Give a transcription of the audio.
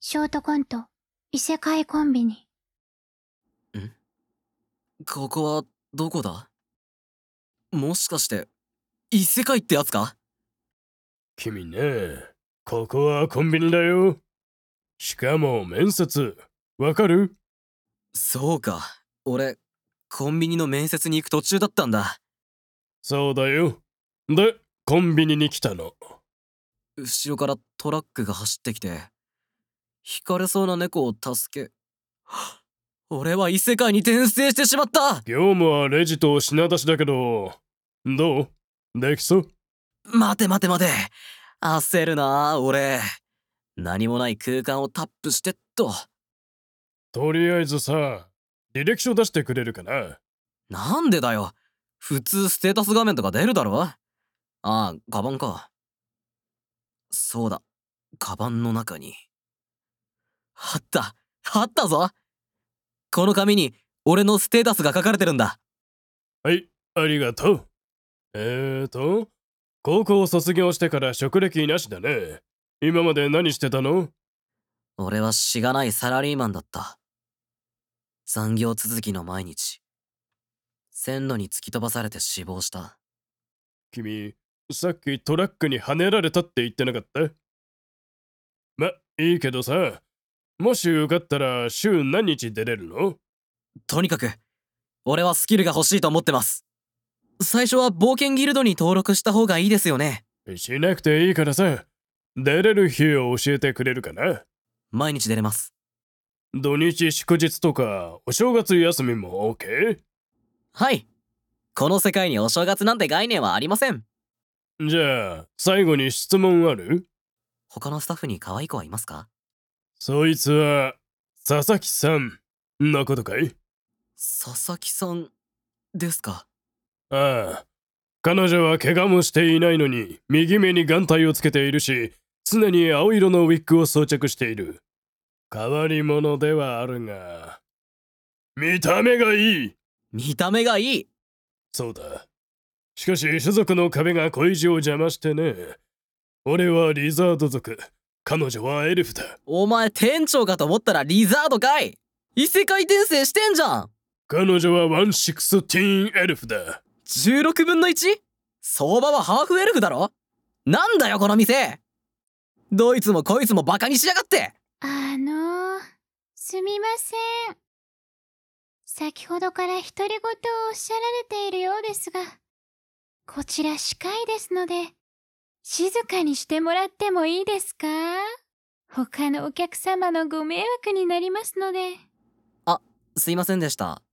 ショートコント、異世界コンビニ。 ここはどこだ？もしかして異世界ってやつか？ 君ね、ここはコンビニだよ。しかも面接、わかる？ そうか、俺コンビニの面接に行く途中だったんだ。 そうだよ。で、コンビニに来たの。 後ろからトラックが走ってきて、引かれそうな猫を助け、俺は異世界に転生してしまった。 業務はレジと品出しだけど、どう？できそう？ 待て焦るな俺。何もない空間をタップしてっと。 とりあえずさ、履歴書出してくれるかな？ なんでだよ、普通ステータス画面とか出るだろ。ああ、カバンか。そうだ、カバンの中にあったぞ。この紙に俺のステータスが書かれてるんだ。 はい、ありがとう。高校卒業してから職歴なしだね。今まで何してたの？ 俺はしがないサラリーマンだった。残業続きの毎日。線路に突き飛ばされて死亡した。 君、さっきトラックにはねられたって言ってなかった？ま、いいけどさ、もし受かったら週何日出れるの？ とにかく俺はスキルが欲しいと思ってます。最初は冒険ギルドに登録した方がいいですよね。 しなくていいからさ、出れる日を教えてくれるかな？ 毎日出れます。 土日祝日とかお正月休みも OK？ はい。この世界にお正月なんて概念はありません。 じゃあ最後に質問ある？ 他のスタッフに可愛い子はいますか？ そいつは佐々木さんのことかい？ 佐々木さんですか？ ああ、彼女は怪我もしていないのに右目に眼帯をつけているし、常に青色のウィッグを装着している。変わり者ではあるが、見た目がいい。 見た目がいい。 そうだ。しかし種族の壁が恋路を邪魔してね。俺はリザード族、彼女はエルフだ。 お前店長かと思ったらリザードかい。異世界転生してんじゃん。 彼女はワンシクスティーンエルフだ。 16分の 1？ 相場はハーフエルフだろ。なんだよこの店。どいつもこいつもバカにしやがって。 すみません。先ほどから独り言をおっしゃられているようですが、こちら司会ですので、静かにしてもらってもいいですか？他のお客様のご迷惑になりますので。 あ、すいませんでした。